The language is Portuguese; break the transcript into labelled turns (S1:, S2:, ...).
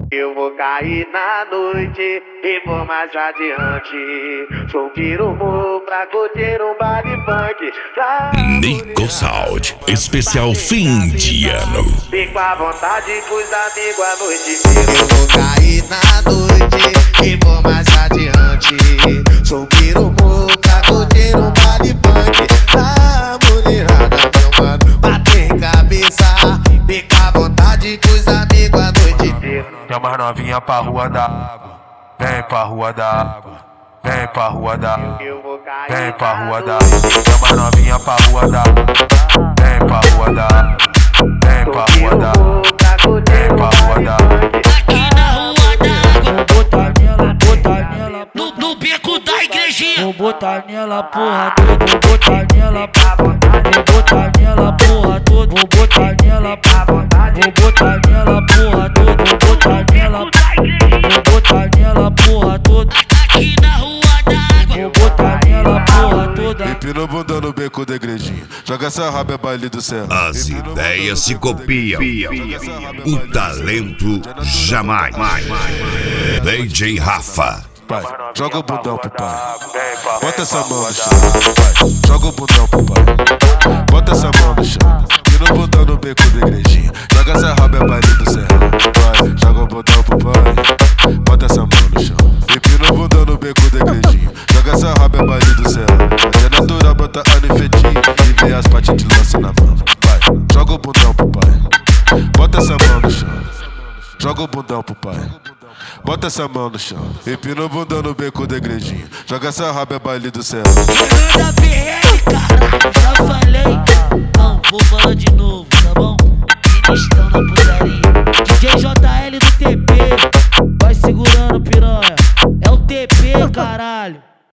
S1: Eu vou cair na noite e vou mais adiante. Sou um pirumu pra curtir um baile funk.
S2: Nico Sound, especial fim de ano.
S1: Fico à vontade pros amigos a noite inteira. Eu vou cair na noite e vou mais adiante. Sou um pirumu pra curtir um baile funk. A mulherada, meu mano, bater cabeça. Fica à vontade pros amigos a noite inteira.
S3: Chama as novinha pra rua da água, vem pra rua da água, vem pra rua da água, vem pra rua da água. Chama as novinha pra rua da água, vem pra rua da água, vem pra rua da água, vem pra rua da água.
S4: Aqui na rua da água, vou botar nela, no beco da igrejinha. Vou botar nela porra toda, vou botar nela porra, vou botar nela porra toda, vou botar nela porra, vou botar nela porra toda, vou botar nela porra toda. Aqui na rua da água, vou botar nela porra toda.
S3: Empina o bundão no beco da igrejinha, joga essa raba é baile do céu.
S2: As ideias se copiam, o talento jamais. DJ Rafa.
S3: Pai, joga o bundão pro pai, bota essa mão no chão. Pai, joga o bundão pro pai, bota essa mão no chão. Empina o bundão no beco da igrejinha, joga essa raba é baile do céu. Pai, joga o bundão pro pai, bota essa mão no chão. Empina o bundão no beco da igrejinha, joga essa raba é baile do céu. Mas é natural botar anifetinho e ver as partes de lança na mão. Pai, joga o bundão pro pai, bota essa mão no chão. Joga o bundão pro pai, bota essa mão no chão. Empina o bundão no beco da igrejinha, joga essa raba é baile do céu.
S4: Manda BR, caralho, já falei. Não, vou falar de novo, tá bom? Ministão na putaria. DJ JL do TP, vai segurando piranha. É o TP, caralho.